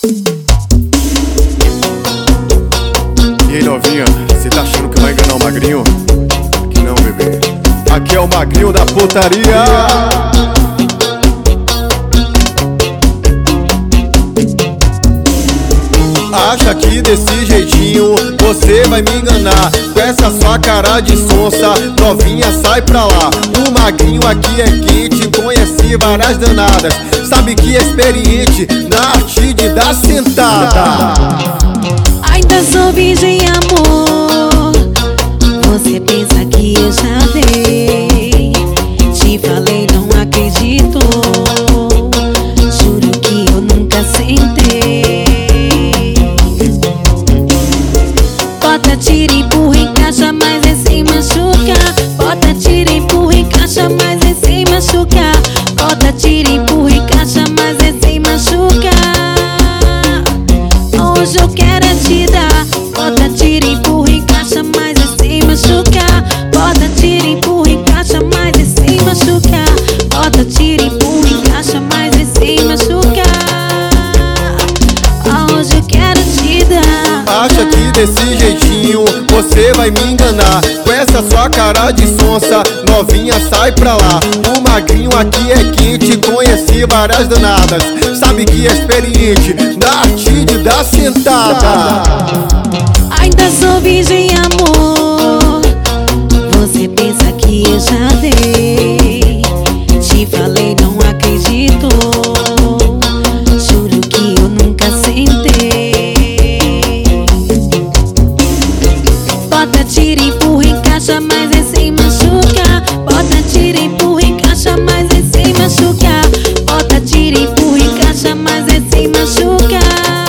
E aí, novinha, cê tá achando que vai enganar o magrinho? Aqui não, bebê. Aqui é o magrinho da putaria. Acha que desse jeitinho você vai me enganar? Com essa sua cara de sonsa, novinha, sai pra lá. O magrinho aqui é quente, conheci várias danadas. Sabe que é experiente na arte de dar sentada. Ainda sou virgem, amor. Você pensa que eu já dei? Te falei, não acreditou. Juro que eu nunca sentei. Bota, tira, empurra, encaixa, mas é sem machucar. Bota, tira, empurra, encaixa, mas é sem machucar. Bota, tira, empurra, encaixa, mas é sem machucar. Hoje eu quero é te dar. Bota, tira, empurra, encaixa, mas é sem machucar. Bota, tira, empurra, encaixa, mas é sem machucar. Bota, tira, empurra, encaixa, mas é sem machucar. Hoje eu quero te dar. Acha que desse jeitinho você vai me enganar? Com essa sua cara de sonsa, novinha, sai pra lá. O magrinho aqui é quente, conheci várias danadas. Sabe que é experiente na arte de dar sentada. Ainda sou virgem, amor. Você pensa que eu já dei? Te falei, não acreditou. Juro que eu nunca sentei. Bota, tira, empurra, encaixa, mas é sem machucar. Bota, tira, empurra, encaixa, mas é sem machucar. Bota, tira, empurra, encaixa, mas é sem machucar.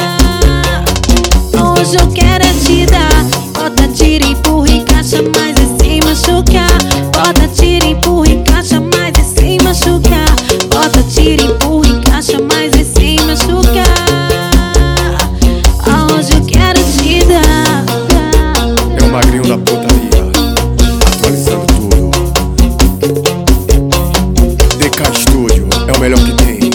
Hoje eu quero é te dar. Bota, tira, empurra, encaixa, mas é sem machucar. Bota, tira, empurra, encaixa, mas é sem machucar. Bota, tira, empurra, encaixa, mas é sem machucar. Hoje eu quero te dar. É o magrinho da putaria, atualizando tudo. DK Studio é o melhor que tem.